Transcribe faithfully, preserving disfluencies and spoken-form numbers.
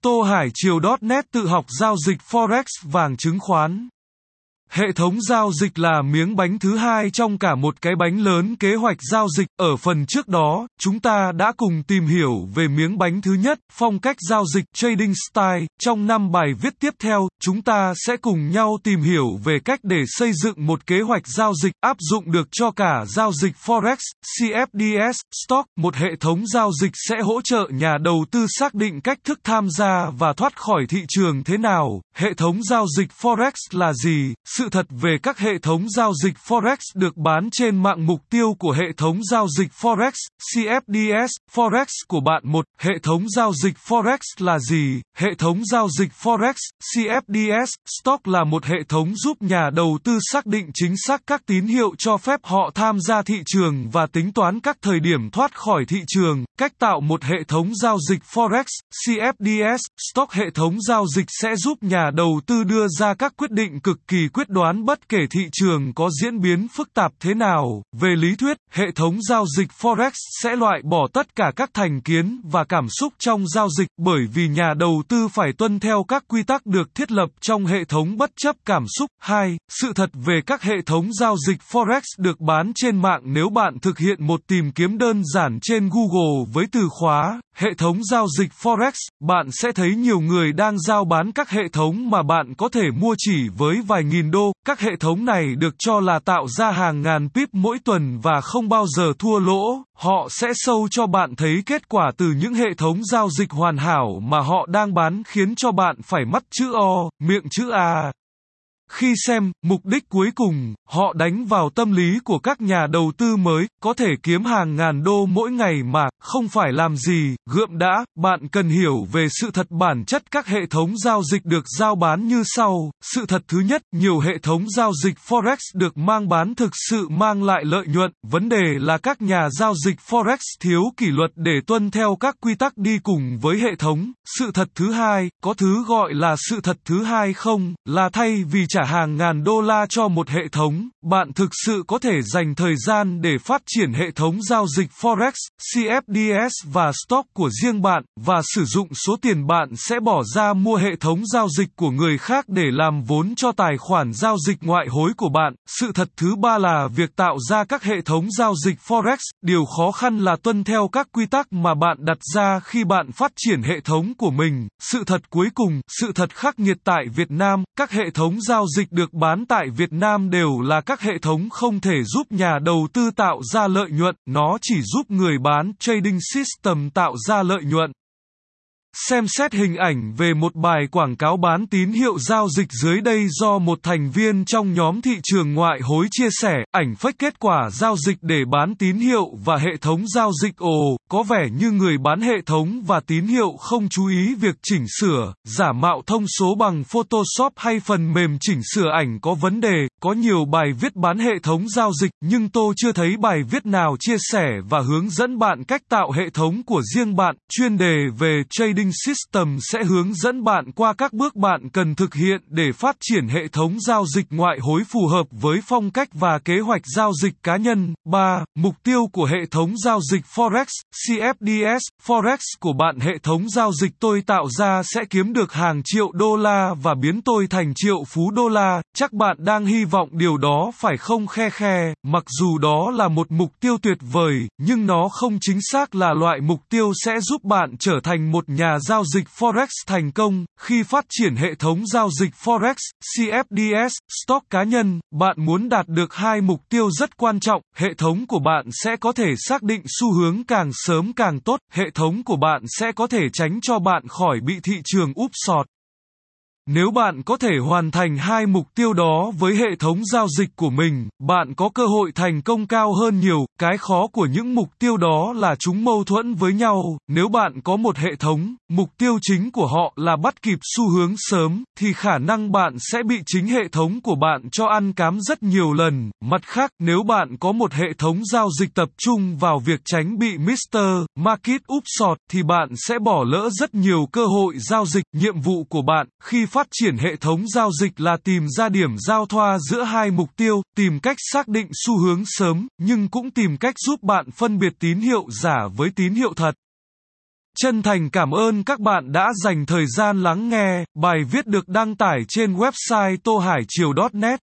Tô Hải Triều chấm net tự học giao dịch Forex vàng chứng khoán. Hệ thống giao dịch là miếng bánh thứ hai trong cả một cái bánh lớn kế hoạch giao dịch. Ở phần trước đó, chúng ta đã cùng tìm hiểu về miếng bánh thứ nhất, phong cách giao dịch trading style. Trong năm bài viết tiếp theo, chúng ta sẽ cùng nhau tìm hiểu về cách để xây dựng một kế hoạch giao dịch áp dụng được cho cả giao dịch Forex, xê ép đê ét, stock. Một hệ thống giao dịch sẽ hỗ trợ nhà đầu tư xác định cách thức tham gia và thoát khỏi thị trường thế nào. Hệ thống giao dịch Forex là gì? Sự thật về các hệ thống giao dịch Forex được bán trên mạng. Mục tiêu của hệ thống giao dịch Forex, xê ép đê ét, Forex của bạn. Một. Hệ thống giao dịch Forex là gì? Hệ thống giao dịch Forex, xê ép đê ét, Stock là một hệ thống giúp nhà đầu tư xác định chính xác các tín hiệu cho phép họ tham gia thị trường và tính toán các thời điểm thoát khỏi thị trường. Cách tạo một hệ thống giao dịch Forex, xê ép đê ét, Stock. Hệ thống giao dịch sẽ giúp nhà đầu tư đưa ra các quyết định cực kỳ quyết đoán bất kể thị trường có diễn biến phức tạp thế nào. Về lý thuyết, hệ thống giao dịch Forex sẽ loại bỏ tất cả các thành kiến và cảm xúc trong giao dịch, bởi vì nhà đầu tư phải tuân theo các quy tắc được thiết lập trong hệ thống bất chấp cảm xúc. Hai. Sự thật về các hệ thống giao dịch Forex được bán trên mạng. Nếu bạn thực hiện một tìm kiếm đơn giản trên Google với từ khóa hệ thống giao dịch Forex, bạn sẽ thấy nhiều người đang giao bán các hệ thống mà bạn có thể mua chỉ với vài nghìn đô. Các hệ thống này được cho là tạo ra hàng ngàn pip mỗi tuần và không bao giờ thua lỗ. Họ sẽ show cho bạn thấy kết quả từ những hệ thống giao dịch hoàn hảo mà họ đang bán, khiến cho bạn phải mắt chữ O, miệng chữ A. Khi xem, mục đích cuối cùng, họ đánh vào tâm lý của các nhà đầu tư mới, có thể kiếm hàng ngàn đô mỗi ngày mà, không phải làm gì. Gượm đã, bạn cần hiểu về sự thật bản chất các hệ thống giao dịch được giao bán như sau. Sự thật thứ nhất, nhiều hệ thống giao dịch Forex được mang bán thực sự mang lại lợi nhuận. Vấn đề là các nhà giao dịch Forex thiếu kỷ luật để tuân theo các quy tắc đi cùng với hệ thống. Sự thật thứ hai, có thứ gọi là sự thật thứ hai không, là thay vì trả hàng ngàn đô la cho một hệ thống, bạn thực sự có thể dành thời gian để phát triển hệ thống giao dịch Forex, xê ép đê ét và Stock của riêng bạn, và sử dụng số tiền bạn sẽ bỏ ra mua hệ thống giao dịch của người khác để làm vốn cho tài khoản giao dịch ngoại hối của bạn. Sự thật thứ ba là việc tạo ra các hệ thống giao dịch Forex, điều khó khăn là tuân theo các quy tắc mà bạn đặt ra khi bạn phát triển hệ thống của mình. Sự thật cuối cùng, sự thật khắc nghiệt tại Việt Nam, các hệ thống giao dịch được bán tại Việt Nam đều là các hệ thống không thể giúp nhà đầu tư tạo ra lợi nhuận, nó chỉ giúp người bán trading system tạo ra lợi nhuận. Xem xét hình ảnh về một bài quảng cáo bán tín hiệu giao dịch dưới đây do một thành viên trong nhóm thị trường ngoại hối chia sẻ. Ảnh fake kết quả giao dịch để bán tín hiệu và hệ thống giao dịch. Ồ, có vẻ như người bán hệ thống và tín hiệu không chú ý việc chỉnh sửa, giả mạo thông số bằng Photoshop hay phần mềm chỉnh sửa ảnh có vấn đề. Có nhiều bài viết bán hệ thống giao dịch, nhưng tôi chưa thấy bài viết nào chia sẻ và hướng dẫn bạn cách tạo hệ thống của riêng bạn. Chuyên đề về trading System sẽ hướng dẫn bạn qua các bước bạn cần thực hiện để phát triển hệ thống giao dịch ngoại hối phù hợp với phong cách và kế hoạch giao dịch cá nhân. ba. Mục tiêu của hệ thống giao dịch Forex, xê ép đê ét, Forex của bạn. Hệ thống giao dịch tôi tạo ra sẽ kiếm được hàng triệu đô la và biến tôi thành triệu phú đô la. Chắc bạn đang hy vọng điều đó phải không khe khe? Mặc dù đó là một mục tiêu tuyệt vời, nhưng nó không chính xác là loại mục tiêu sẽ giúp bạn trở thành một nhà giao dịch Forex thành công. Khi phát triển hệ thống giao dịch Forex, xê ép đê ét, Stock cá nhân, bạn muốn đạt được hai mục tiêu rất quan trọng. Hệ thống của bạn sẽ có thể xác định xu hướng càng sớm càng tốt. Hệ thống của bạn sẽ có thể tránh cho bạn khỏi bị thị trường úp sọt. Nếu bạn có thể hoàn thành hai mục tiêu đó với hệ thống giao dịch của mình, bạn có cơ hội thành công cao hơn nhiều. Cái khó của những mục tiêu đó là chúng mâu thuẫn với nhau. Nếu bạn có một hệ thống, mục tiêu chính của họ là bắt kịp xu hướng sớm, thì khả năng bạn sẽ bị chính hệ thống của bạn cho ăn cám rất nhiều lần. Mặt khác, nếu bạn có một hệ thống giao dịch tập trung vào việc tránh bị mít-tơ Market úp sọt, thì bạn sẽ bỏ lỡ rất nhiều cơ hội giao dịch. Nhiệm vụ của bạn khi phát triển hệ thống giao dịch là tìm ra điểm giao thoa giữa hai mục tiêu, tìm cách xác định xu hướng sớm, nhưng cũng tìm cách giúp bạn phân biệt tín hiệu giả với tín hiệu thật. Chân thành cảm ơn các bạn đã dành thời gian lắng nghe. Bài viết được đăng tải trên website tô hải triều chấm net.